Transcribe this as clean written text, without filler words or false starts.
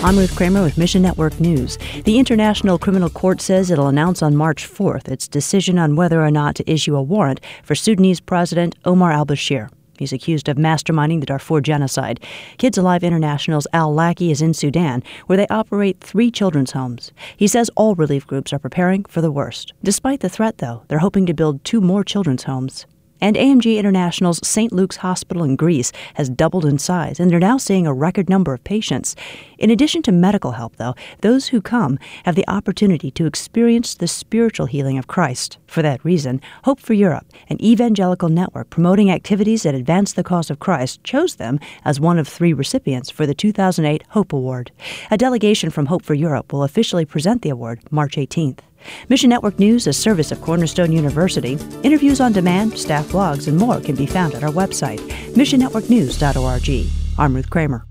I'm Ruth Kramer with Mission Network News. The International Criminal Court says it'll announce on March 4th its decision on whether or not to issue a warrant for Sudanese President Omar al-Bashir. He's accused of masterminding the Darfur genocide. Kids Alive International's Al Lackey is in Sudan, where they operate 3 children's homes. He says all relief groups are preparing for the worst. Despite the threat, though, they're hoping to build 2 more children's homes. And AMG International's St. Luke's Hospital in Greece has doubled in size, and they're now seeing a record number of patients. In addition to medical help, though, those who come have the opportunity to experience the spiritual healing of Christ. For that reason, Hope for Europe, an evangelical network promoting activities that advance the cause of Christ, chose them as one of 3 recipients for the 2008 Hope Award. A delegation from Hope for Europe will officially present the award March 18th. Mission Network News, a service of Cornerstone University. Interviews on demand, staff blogs, and more can be found at our website, missionnetworknews.org. I'm Ruth Kramer.